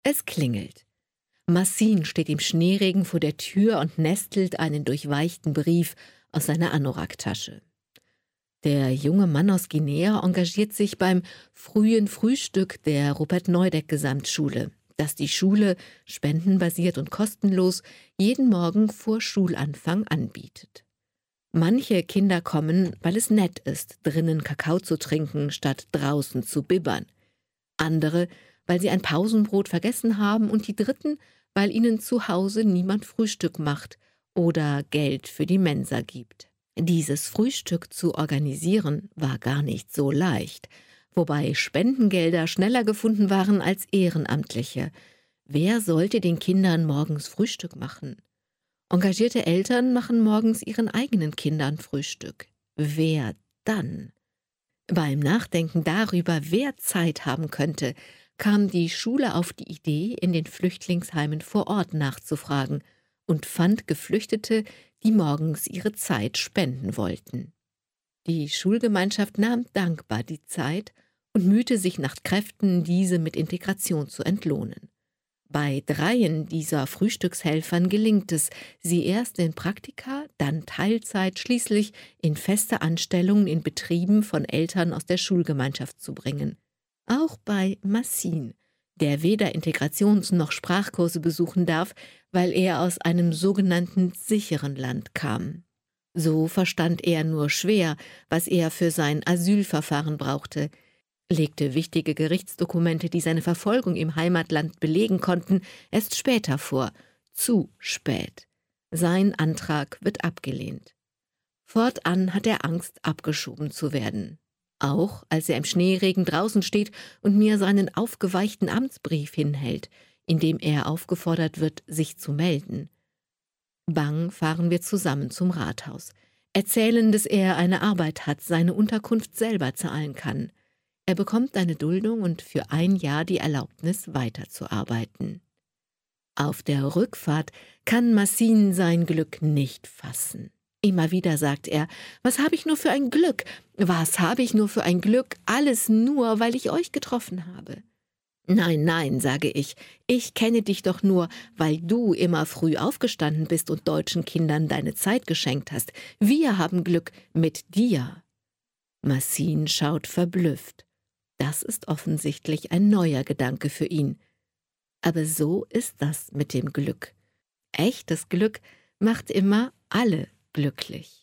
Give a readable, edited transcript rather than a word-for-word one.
Es klingelt. Massin steht im Schneeregen vor der Tür und nestelt einen durchweichten Brief aus seiner Anoraktasche. Der junge Mann aus Guinea engagiert sich beim frühen Frühstück der Rupert-Neudeck-Gesamtschule, das die Schule spendenbasiert und kostenlos jeden Morgen vor Schulanfang anbietet. Manche Kinder kommen, weil es nett ist, drinnen Kakao zu trinken, statt draußen zu bibbern. Andere, weil sie ein Pausenbrot vergessen haben, und die dritten, weil ihnen zu Hause niemand Frühstück macht oder Geld für die Mensa gibt. Dieses Frühstück zu organisieren war gar nicht so leicht, wobei Spendengelder schneller gefunden waren als Ehrenamtliche. Wer sollte den Kindern morgens Frühstück machen? Engagierte Eltern machen morgens ihren eigenen Kindern Frühstück. Wer dann? Beim Nachdenken darüber, wer Zeit haben könnte, kam die Schule auf die Idee, in den Flüchtlingsheimen vor Ort nachzufragen und fand Geflüchtete, die morgens ihre Zeit spenden wollten. Die Schulgemeinschaft nahm dankbar die Zeit und mühte sich nach Kräften, diese mit Integration zu entlohnen. Bei 3 dieser Frühstückshelfern gelingt es, sie erst in Praktika, dann Teilzeit, schließlich in feste Anstellungen in Betrieben von Eltern aus der Schulgemeinschaft zu bringen. Auch bei Massin, der weder Integrations- noch Sprachkurse besuchen darf, weil er aus einem sogenannten sicheren Land kam. So verstand er nur schwer, was er für sein Asylverfahren brauchte, legte wichtige Gerichtsdokumente, die seine Verfolgung im Heimatland belegen konnten, erst später vor. Zu spät. Sein Antrag wird abgelehnt. Fortan hat er Angst, abgeschoben zu werden. Auch als er im Schneeregen draußen steht und mir seinen aufgeweichten Amtsbrief hinhält, in dem er aufgefordert wird, sich zu melden. Bang fahren wir zusammen zum Rathaus, erzählen, dass er eine Arbeit hat, seine Unterkunft selber zahlen kann. Er bekommt eine Duldung und für 1 Jahr die Erlaubnis, weiterzuarbeiten. Auf der Rückfahrt kann Massin sein Glück nicht fassen. Immer wieder sagt er: »Was habe ich nur für ein Glück? Was habe ich nur für ein Glück? Alles nur, weil ich euch getroffen habe.« »Nein, nein«, sage ich kenne dich doch nur, weil du immer früh aufgestanden bist und deutschen Kindern deine Zeit geschenkt hast. Wir haben Glück mit dir.« Massin schaut verblüfft. Das ist offensichtlich ein neuer Gedanke für ihn. Aber so ist das mit dem Glück. Echtes Glück macht immer alle glücklich.